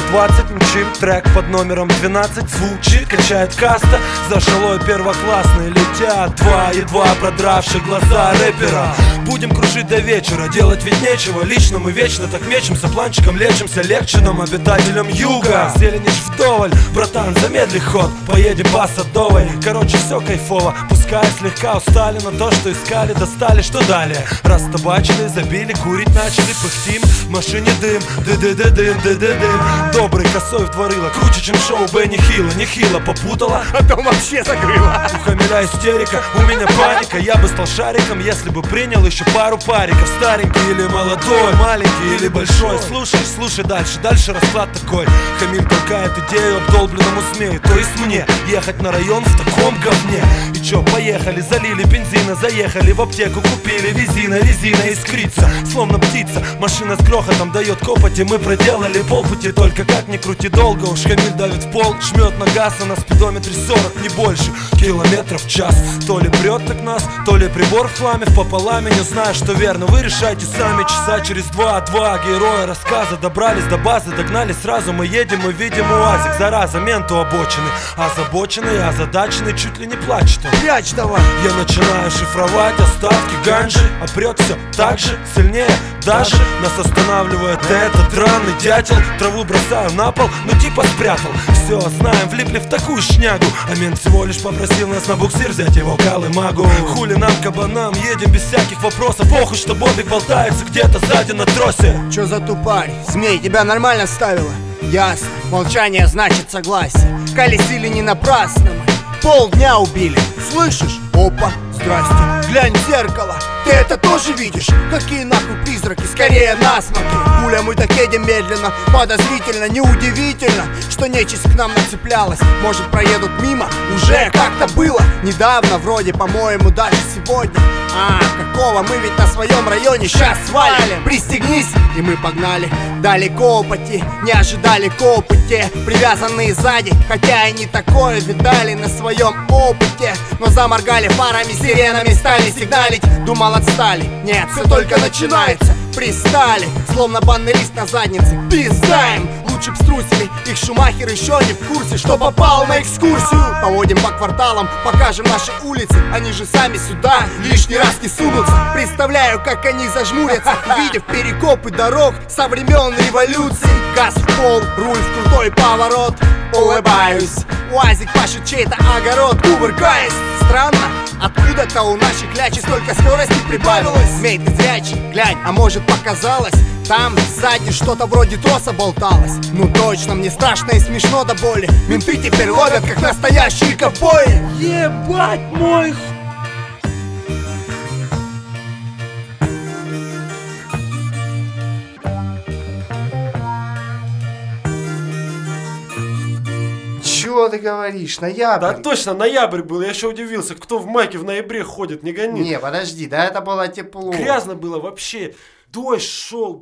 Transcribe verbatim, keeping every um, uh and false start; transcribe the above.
двадцать мчим, трек под номером двенадцать звучит, качает каста. За шалой первоклассные летят два едва продравших глаза рэпера. Будем кружить до вечера, делать ведь нечего. Лично мы вечно так мечемся, планчиком лечимся. Легче нам, обитателям юга. Зеленишь вдоволь, братан, замедли ход. Поедем по Садовой, короче все кайфово. Пускай слегка устали, но то, что искали, достали. Что далее? Растабачили, забили, курить начали. Пыхтим, в машине дым, ды-ды-ды-дым, ды-ды-дым. Добрый косой вдворила, круче, чем шоу Бенни Хилла. Нехило попутала, а то вообще закрыла. У Хамиля истерика, у меня паника. Я бы стал шариком, если бы принял еще пару париков. Старенький или молодой, маленький или большой. Слушай, слушай дальше, дальше расклад такой. Хамиль толкает идею обдолбленному змею, то есть мне ехать на район в таком говне. И чё, поехали, залили бензина, заехали в аптеку, купили визина, резина искрится, словно птица. Машина с грохотом дает копоти, мы проделали полпути. Только как ни крути долго, уж Хамиль давит в пол, жмет на газ, а на спидометре сорок, не больше километров в час. То ли прет так нас, то ли прибор в хламе. В пополаме, не знаю, что верно, вы решайте сами. Часа через два, два героя рассказа добрались до базы, догнали сразу. Мы едем и видим УАЗик, зараза, менту обочины. Озабоченный, озадаченный, чуть ли не плачет он. Прячь давай. Я начинаю шифровать остатки ганжи, а прет все так же, сильнее даже. Нас останавливает этот драный дятел. Траву бросаю на пол, ну типа спрятал. Все, знаем, влипли в такую шнягу. А мент всего лишь попросил нас на буксир взять его колымагу. Хули нам, кабанам, едем без всяких вопросов. Похуй, что бобик болтается где-то сзади на тросе. Чё за тупарь? Змей тебя нормально ставила? Ясно, молчание значит согласие. Колесили не напрасно мы, полдня убили. Слышишь? Опа, здрасте. Глянь в зеркало, ты это тоже видишь? Какие нахуй призраки, скорее насморки. Пуля, мы так едем медленно, подозрительно. Неудивительно, что нечисть к нам нацеплялась. Может, проедут мимо, уже как-то было недавно, вроде, по-моему, даже сегодня. А, какого, мы ведь на своем районе сейчас свалим. Пристегнись, и мы погнали. Далеко пути, не ожидали копоти. Привязанные сзади, хотя и не такое видали на своем опыте. Но заморгали фарами, сиренами, стали сигналить. Думал, отстали, нет, все только начинается. Пристали, словно банный лист на заднице. Пиздаем, лучше б струсили. Их Шумахер еще не в курсе, что попал на экскурсию. Поводим по кварталам, покажем наши улицы. Они же сами сюда лишний раз не сунутся. Представляю, как они зажмурятся, увидев перекопы дорог со времен революции. Газ в пол, руль в крутой поворот. Улыбаюсь, УАЗик пашет чей-то огород. Кувыркаясь, странно, откуда-то у нашей клячи столько скорости прибавилось. Змей, ты зрячий, глянь, а может показалось? Там сзади что-то вроде троса болталось. Ну точно, мне страшно и смешно до боли. Менты теперь ловят, как настоящие ковбои. Ебать мой х... Чего ты говоришь? Ноябрь? Да точно, ноябрь был, я еще удивился, кто в майке в ноябре ходит, не гони. Не, подожди, да это было тепло. Грязно было вообще, дождь шел.